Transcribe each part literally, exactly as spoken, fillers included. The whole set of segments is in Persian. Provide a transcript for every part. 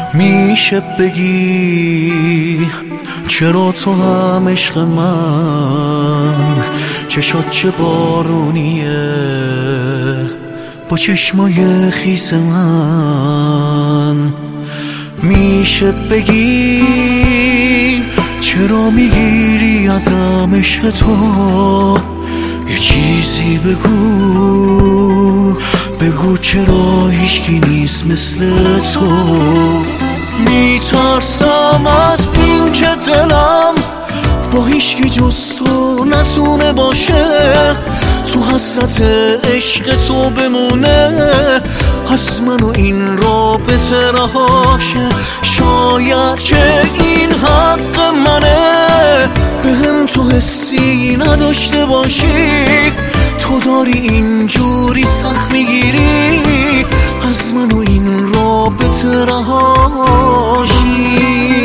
میشه بگی چرا تو هم عشق من، چشات چه بارونیه با چشمای خیس من. میشه بگی چرا میگیری ازم عشق تو، یه چیزی بگو بگو چرا هیچکی نیست مثل تو. میترسم از این که دلم با هیچکی جز تو نتونه باشه، تو حسرت عشق تو بمونه، از من و این رابطه رهاشه. شاید که این حق منه، بهم تو حسی نداشته باشی، تو داری اینجوری سخت میگیری، از من و این رابطه رهاشی.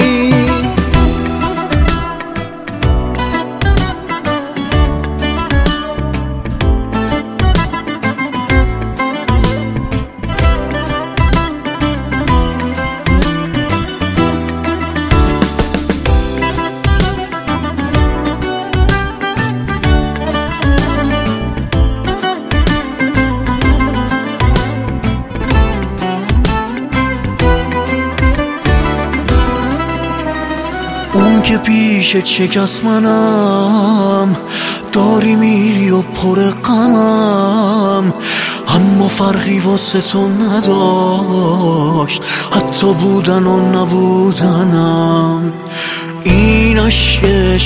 اون که پیش شکست منم، داری میری و پر غمم، اما فرقی واسه تو نداشت، حتی بودن و نبودنم. این عشق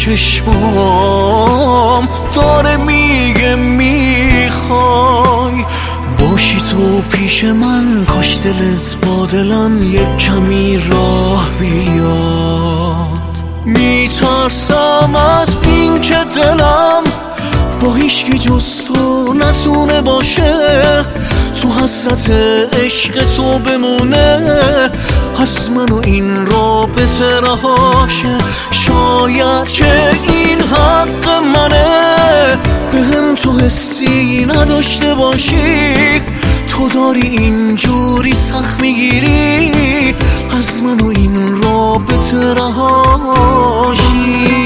چشمام داره میگه میخوای باشی تو پیش من، کاش دلت با دلم یک کمی راه بیاد. میترسم از این که دلم با هیچکی جز تو نتونه باشه، تو حسرت عشق تو بمونه، از من و این رابطه رهاشه. شاید که این حق منه، بهم تو حسی نداشته باشی، تو داری اینجوری سخت میگیری، از من و این رابطه رهاشی.